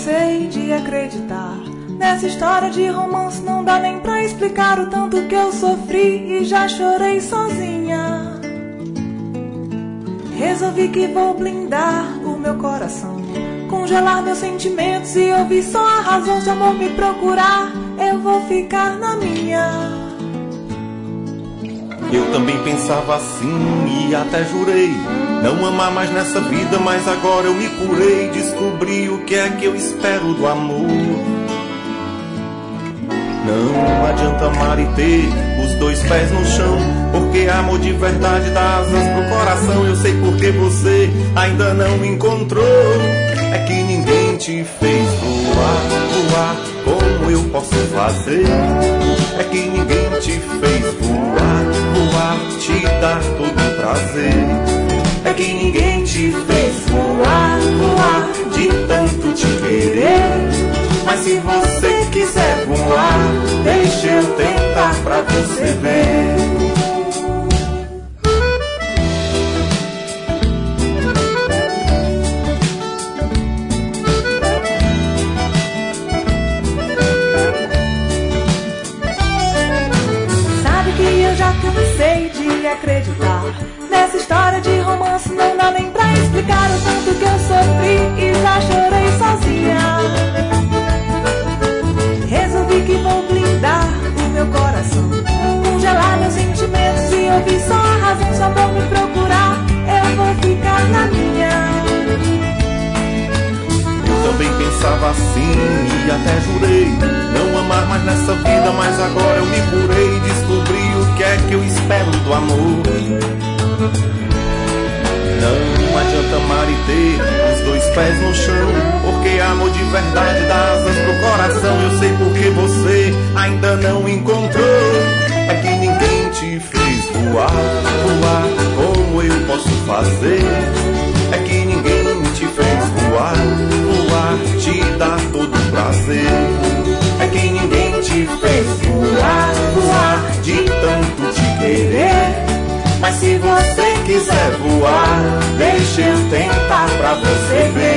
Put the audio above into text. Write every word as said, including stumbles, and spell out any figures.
cansei de acreditar nessa história de romance, não dá nem pra explicar o tanto que eu sofri e já chorei sozinha. Resolvi que vou blindar o meu coração, congelar meus sentimentos e ouvir só a razão. Se o amor me procurar, eu vou ficar na minha. Eu também pensava assim e até jurei não amar mais nessa vida, mas agora eu me curei, descobri o que é que eu espero do amor. Não adianta amar e ter os dois pés no chão, porque amor de verdade dá asas pro coração. Eu sei porque você ainda não me encontrou, é que ninguém te fez voar, voar como eu posso fazer. É que ninguém te fez voar, voar, te dar todo prazer. É que ninguém te fez voar, voar, de tanto te querer. Mas se você quiser voar, deixa eu tentar pra você ver. Cansei de acreditar nessa história de romance, não dá nem pra explicar o tanto que eu sofri e já chorei sozinha. Resolvi que vou blindar o meu coração, congelar meus sentimentos e ouvir só a razão. Só vou me procurar, eu vou ficar na minha. Eu também pensava assim e até jurei não amar mais nessa vida, mas agora eu me curei e descobri o que é que eu espero do amor. Não adianta amar e ter os dois pés no chão, porque amor de verdade dá asas pro coração. Eu sei porque você ainda não encontrou, é que ninguém te fez voar, voar como eu posso fazer. É que ninguém te fez voar, voar, te dar todo prazer. É que ninguém te fez voar, voar, de tanto te querer. Mas se você quiser voar, deixa eu tentar pra você ver.